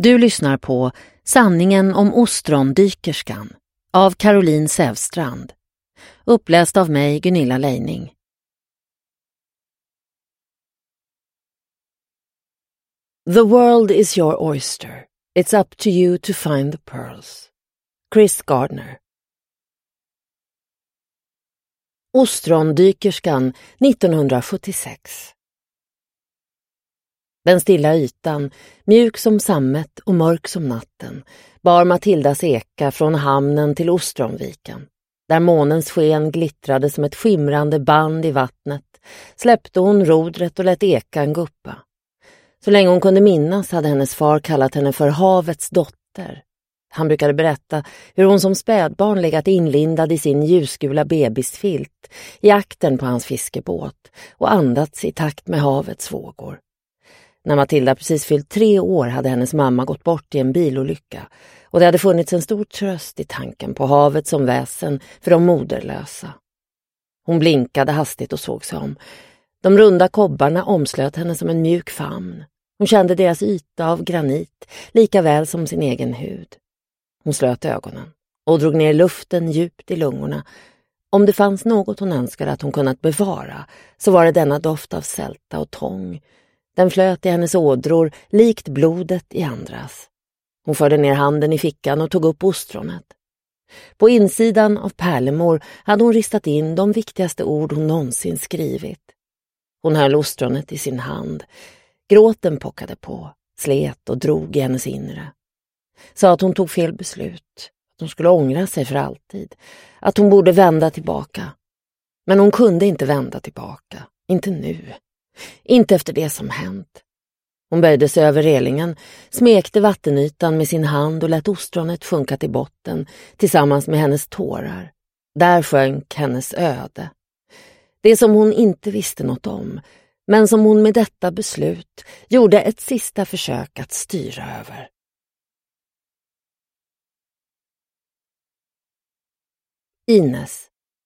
Du lyssnar på Sanningen om ostrondykerskan av Caroline Sävstrand. Uppläst av mig, Gunilla Leining. The world is your oyster. It's up to you to find the pearls. Chris Gardner. Ostrondykerskan 1976. Den stilla ytan, mjuk som sammet och mörk som natten, bar Matildas eka från hamnen till Ostronviken. Där månens sken glittrade som ett skimrande band i vattnet, släppte hon rodret och lät ekan guppa. Så länge hon kunde minnas hade hennes far kallat henne för havets dotter. Han brukade berätta hur hon som spädbarn legat inlindad i sin ljusgula bebisfilt i akten på hans fiskebåt och andats i takt med havets vågor. När Matilda precis fyllt 3 år hade hennes mamma gått bort i en bilolycka och det hade funnits en stor tröst i tanken på havet som väsen för de moderlösa. Hon blinkade hastigt och såg sig om. De runda kobbarna omslöt henne som en mjuk famn. Hon kände deras yta av granit lika väl som sin egen hud. Hon slöt ögonen och drog ner luften djupt i lungorna. Om det fanns något hon önskade att hon kunnat bevara så var det denna doft av sälta och tång. Den flöt i hennes ådror likt blodet i andras. Hon förde ner handen i fickan och tog upp ostronet. På insidan av pärlemor hade hon ristat in de viktigaste ord hon någonsin skrivit. Hon höll ostronet i sin hand. Gråten pockade på, slet och drog i hennes inre. Sa att hon tog fel beslut, att hon skulle ångra sig för alltid, att hon borde vända tillbaka. Men hon kunde inte vända tillbaka, inte nu. Inte efter det som hänt. Hon böjde sig över relingen, smekte vattenytan med sin hand och lät ostronet sjunka till botten tillsammans med hennes tårar. Där sjönk hennes öde. Det som hon inte visste något om, men som hon med detta beslut gjorde ett sista försök att styra över. Ines.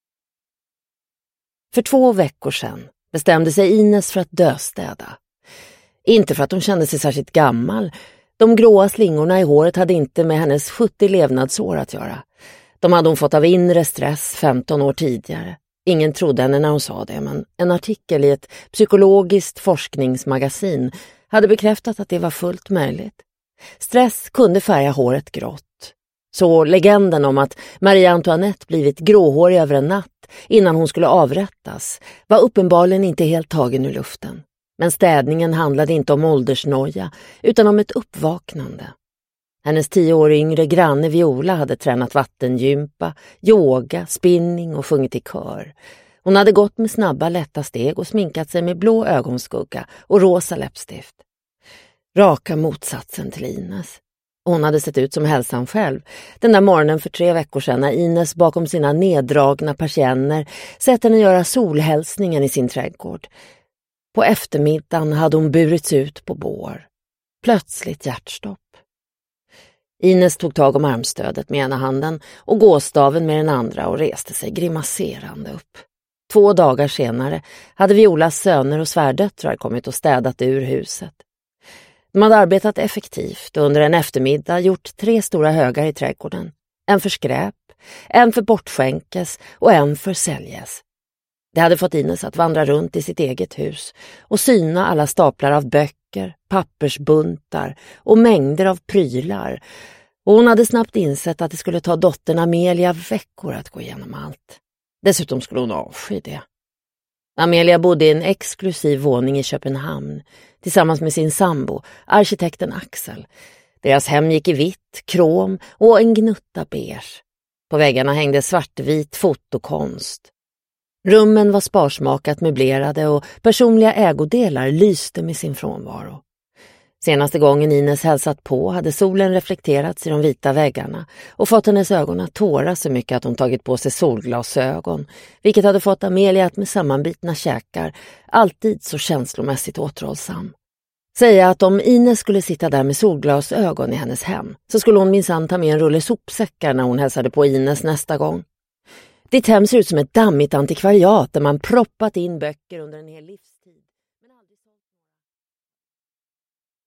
För 2 veckor sedan bestämde sig Ines för att döstäda. Inte för att hon kände sig särskilt gammal. De gråa slingorna i håret hade inte med hennes 70 levnadsår att göra. De hade hon fått av inre stress 15 år tidigare. Ingen trodde henne när hon sa det, men en artikel i ett psykologiskt forskningsmagasin hade bekräftat att det var fullt möjligt. Stress kunde färga håret grått. Så legenden om att Marie Antoinette blivit gråhårig över en natt innan hon skulle avrättas var uppenbarligen inte helt tagen ur luften. Men städningen handlade inte om åldersnoja utan om ett uppvaknande. Hennes 10 år yngre granne Viola hade tränat vattengympa, yoga, spinning och sjungit i kör. Hon hade gått med snabba lätta steg och sminkat sig med blå ögonskugga och rosa läppstift. Raka motsatsen till Ines. Hon hade sett ut som hälsan själv. Den där morgonen för 3 veckor sedan när Ines bakom sina neddragna persienner sett henne göra solhälsningen i sin trädgård. På eftermiddagen hade hon burits ut på bår. Plötsligt hjärtstopp. Ines tog tag om armstödet med ena handen och gåstaven med den andra och reste sig grimaserande upp. 2 dagar senare hade Violas söner och svärdöttrar kommit och städat ur huset. De hade arbetat effektivt och under en eftermiddag gjort 3 stora högar i trädgården. En för skräp, en för bortskänkes och en för säljes. Det hade fått Ines att vandra runt i sitt eget hus och syna alla staplar av böcker, pappersbuntar och mängder av prylar. Och hon hade snabbt insett att det skulle ta dottern Amelia veckor att gå igenom allt. Dessutom skulle hon avsky det. Amelia bodde i en exklusiv våning i Köpenhamn tillsammans med sin sambo, arkitekten Axel. Deras hem gick i vitt, krom och en gnutta beige. På väggarna hängde svartvit fotokonst. Rummen var sparsmakat möblerade och personliga ägodelar lyste med sin frånvaro. Senaste gången Ines hälsat på hade solen reflekterats i de vita väggarna och fått hennes ögon att tåra så mycket att hon tagit på sig solglasögon, vilket hade fått Amelia att med sammanbitna käkar alltid så känslomässigt återhållsam. Säga att om Ines skulle sitta där med solglasögon i hennes hem så skulle hon minsann ta med en rulle sopsäckar när hon hälsade på Ines nästa gång. Ditt hem ser ut som ett dammigt antikvariat där man proppat in böcker under en hel livs.